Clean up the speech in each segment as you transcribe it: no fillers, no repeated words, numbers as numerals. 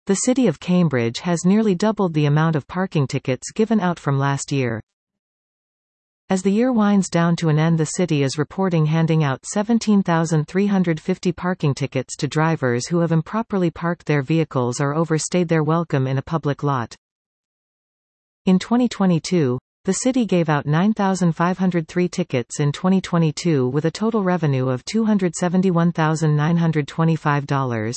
The City of Cambridge has nearly doubled the amount of parking tickets given out from last year. As the year winds down to an end, the city is reporting handing out 17,350 parking tickets to drivers who have improperly parked their vehicles or overstayed their welcome in a public lot. In 2022, the city gave out 9,503 tickets in 2022 with a total revenue of $271,925.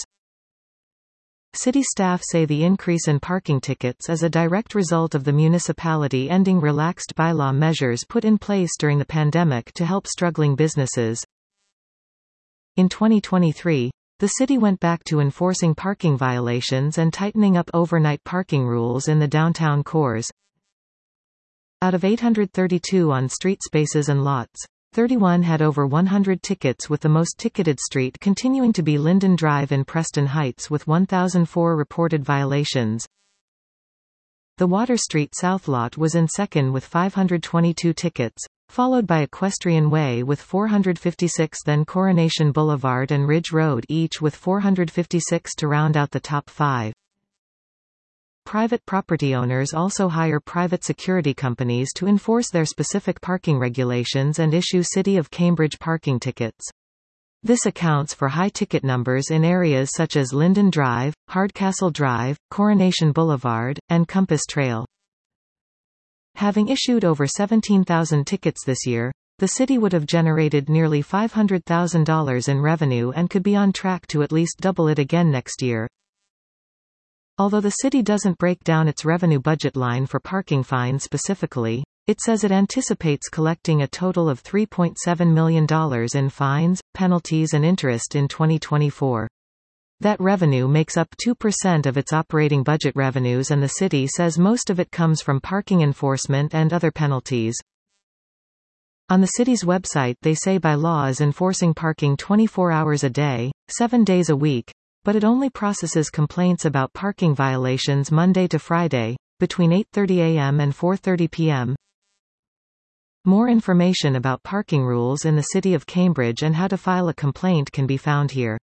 City staff say the increase in parking tickets is a direct result of the municipality ending relaxed bylaw measures put in place during the pandemic to help struggling businesses. In 2023, the city went back to enforcing parking violations and tightening up overnight parking rules in the downtown cores. Out of 832 on-street spaces and lots, 31 had over 100 tickets, with the most ticketed street continuing to be Linden Drive in Preston Heights with 1,004 reported violations. The Water Street South lot was in second with 522 tickets, followed by Equestrian Way with 456, then Coronation Boulevard and Ridge Road each with 456 to round out the top 5. Private property owners also hire private security companies to enforce their specific parking regulations and issue City of Cambridge parking tickets. This accounts for high ticket numbers in areas such as Linden Drive, Hardcastle Drive, Coronation Boulevard, and Compass Trail. Having issued over 17,000 tickets this year, the city would have generated nearly $500,000 in revenue and could be on track to at least double it again next year. Although the city doesn't break down its revenue budget line for parking fines specifically, it says it anticipates collecting a total of $3.7 million in fines, penalties and interest in 2024. That revenue makes up 2% of its operating budget revenues, and the city says most of it comes from parking enforcement and other penalties. On the city's website, they say by law is enforcing parking 24 hours a day, 7 days a week, but it only processes complaints about parking violations Monday to Friday, between 8:30 a.m. and 4:30 p.m. More information about parking rules in the City of Cambridge and how to file a complaint can be found here.